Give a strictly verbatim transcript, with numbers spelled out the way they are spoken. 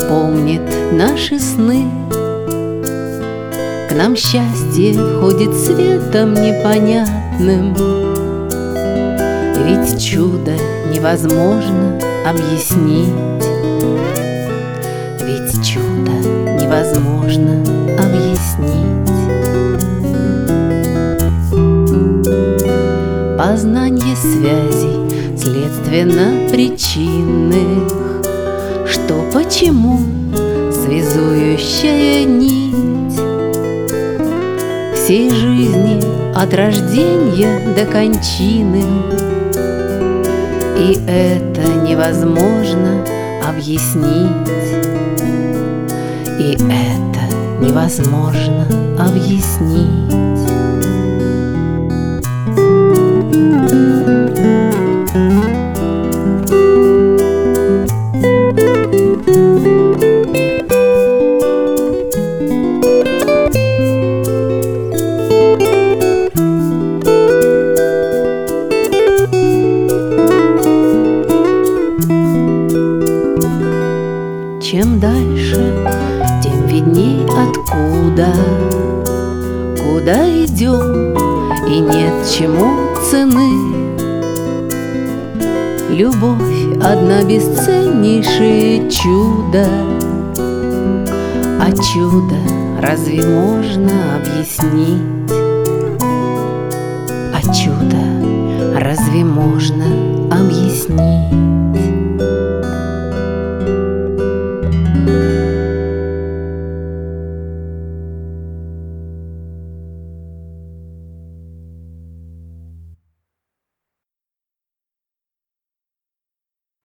помнит наши сны. К нам счастье входит светом непонятным, ведь чудо невозможно объяснить. Ведь чудо невозможно объяснить. Познание связей следственно-причинных, что почему связующая нить всей жизни от рождения до кончины. И это невозможно объяснить. И это невозможно объяснить. Чем дальше, тем видней откуда, куда идем, и нет чему цены. Любовь — одна бесценнейшее чудо, а чудо разве можно объяснить? А чудо разве можно объяснить?